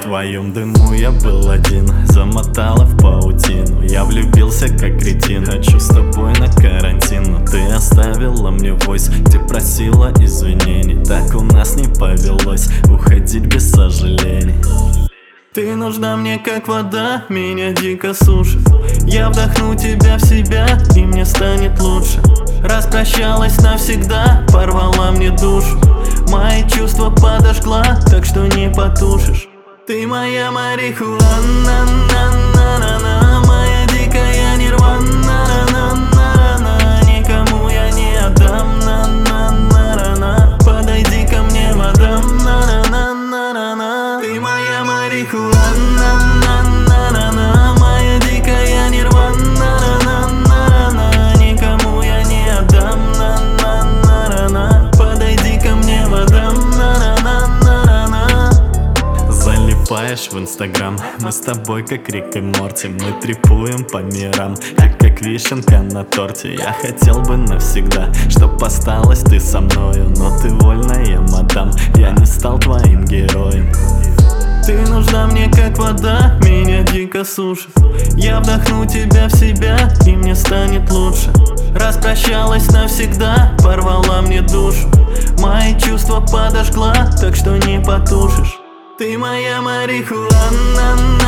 твоем дыму я был один, замотала в паутину. Я влюбился как кретин, хочу с тобой на карантин. Но ты оставила мне войс, где просила извинений. Так у нас не повелось уходить без сожалений. Ты нужна мне как вода, меня дико сушит. Я вдохну тебя в себя, и мне станет лучше. Распрощалась навсегда, порвала мне душу. Мои чувства подожгла, так что не потушишь. Ты моя марихуана, на-на-на-на, моя дикая нирвана, на-на-на-на. Никому я не отдам, на-на-на-на. Подойди ко мне, мадам, на-на-на-на-на. Ты моя марихуана, на-на-на-на, моя дикая нирвана, на-на-на-на. Никому я не отдам, на-на-на-на. Подойди ко мне, мадам, на-на-на-на-на. Залипаешь в инстаграм, мы с тобой как Рик и Морти. Мы трипуем по мирам, как вишенка на торте. Я хотел бы навсегда, чтоб осталась ты со мною. Но ты вольная, мадам, я не стал твоим героем. Ты нужна мне как вода, меня дико сушит. Я вдохну тебя в себя, и мне станет лучше. Распрощалась навсегда, порвала мне душу. Мои чувства подожгла, так что не потушишь. Ты моя марихуана.